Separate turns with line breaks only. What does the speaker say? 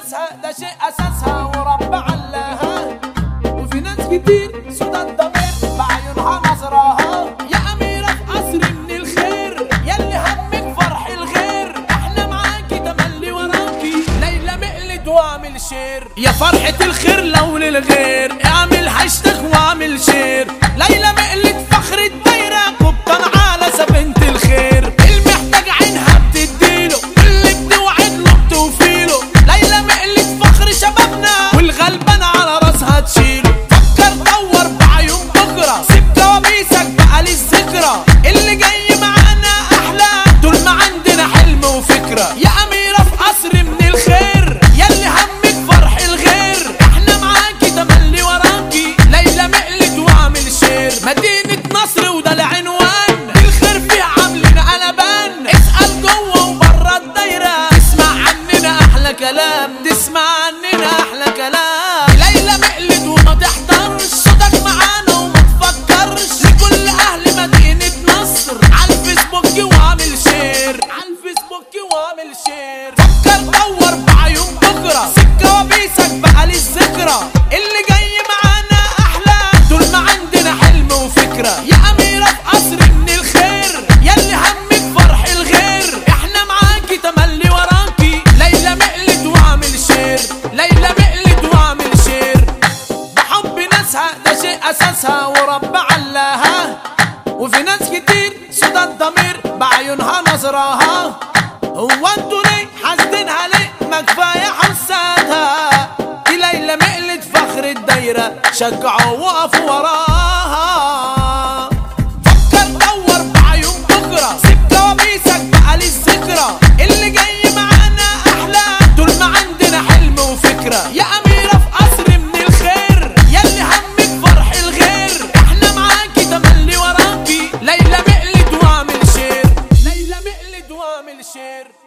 ناسها ده شيء اساسها ورب علاها، وفي ناس كتير سودا الضمير بعيونها نظراها. يا اميرة في قصر من الخير ياللي همك فرح الغير، احنا معاكي تملي وراكي ليلى مقلد واعمل شير. يا فرحة الخير لو للغير اعمل هاشتاج واعمل شير. ليلى مقلد فخر الدايرة قبطان على بنت الخير، المحتاج عينها بتديله اللي بتوعد له بتوفيله. ليلى مقلد فخر شبابنا والغلبان على راسها تشيله. فكر دور بعيون بكرة سيب كوابيسك بقى للذكرى، اللي جاي معانا احلى طول ما عندنا حلم وفكرة. يا اميرة في قصر من الخير ياللي همك فرح الغير، احنا معاكي تملي وراكي ليلى مقلد واعمل شير. مدينة نصر وده العنوان الخير فيها عاملين قلبان، اسأل جوه وبره الدايرة تسمع عننا احلى كلام، تسمع عننا احلى كلام. ليلى مقلد وما تحترش صوتك معانا وما تفكرش، لكل اهل مدينة نصر على الفيسبوك واعمل شير، على الفيسبوك واعمل شير. فكر دور بعيون بكرة سيب كوابيسك بقى للذكرى، اللي جاي معانا احلى طول ما عندنا حلم وفكرة. يا اميرة في قصر من الخير ياللي همك فرح الغير، احنا معاكي تملي وراكي ليلى مقلد واعمل شير. ليلى مقلد واعمل شير. بحب ناسها ده شيء اساسها ورب علاها، وفي ناس كتير سودا الضمير بعيونها نظراها. هو انتوا ليه حاسدينها ليه ما كفايه حسادها؟ دي ليلى مقلد فخر الدايره شجعوا وقفوا وراها. فكر دور بعيون بكره سيب كوابيسك بقى للذكرى، اللي جاي معانا احلى طول ما عندنا حلم وفكره. يا اميرة في قصر من الخير ياللي همك فرح الغير، احنا معاكي تملي وراكي ليلى مقلد واعمل شير. ليلى مقلد واعمل شير.